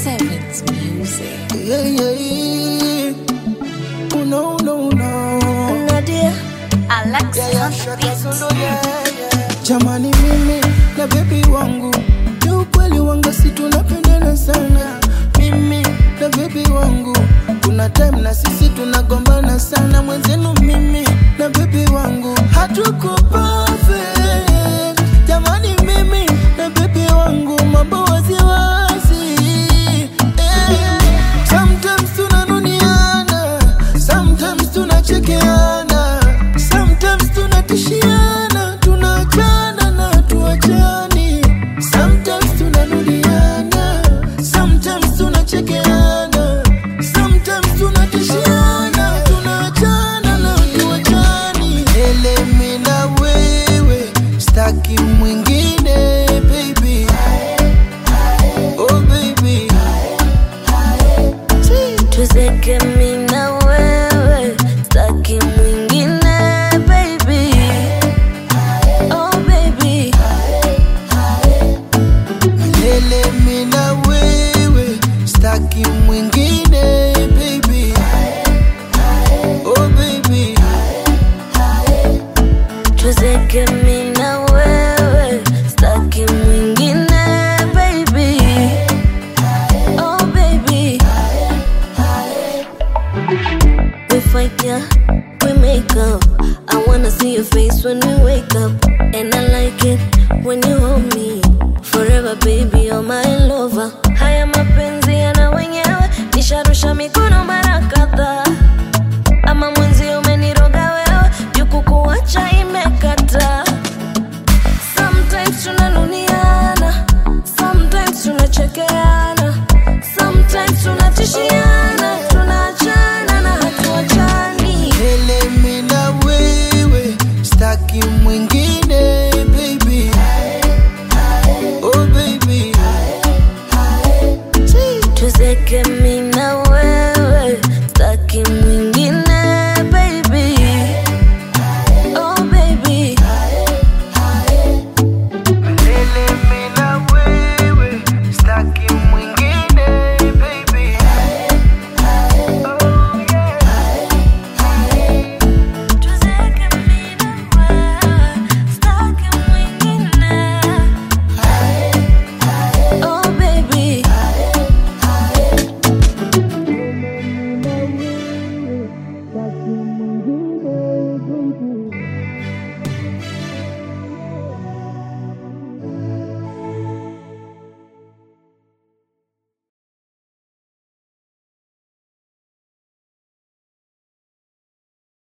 Sevens music. Yeah, yeah. Oh, no, no, no. Nadia, Alex, Yeah, Shaka Zulu, yeah. Jamani mimi na baby wangu, ni ukweli wanga si tunapendana sana. Mimi na baby wangu, kuna time na sisi tunagombana sana. Mwenzenu mimi na baby wangu hatuko perfect. Jamani mimi na baby wangu mambo waziwazi. Sometimes tunanuniana, sometimes tunachekeana, sometimes tunatishiana, tunaachana na tuachani. Sometimes tunanuliana, sometimes tunachekeana, sometimes tunatishiana, tunaachana na tuachani. Mimi na wewe, staki mwingine baby. Oh baby, tuzeke mimi na wewe, staki mwingine baby. Oh baby, mimi na wewe, staki mwingine baby. Oh baby, tuzeke mimi na wewe, staki mwingine baby. Oh baby, we fight, yeah, we make up. I wanna see your face when we wake up, and I like it when you hold me forever, baby, you're my lover. Haya mapenzi yana wenyewe, nisharusha mikono mara kadhaa. Ama mwenzi umeniroga wewe, juku kuacha imekata. Sometimes tunanuniana, sometimes tunachekeana, sometimes tunatishiana, tunaachana na hatuachani. mimi na wewe, staki mwingine baby. Oh baby, Tuzeke mimi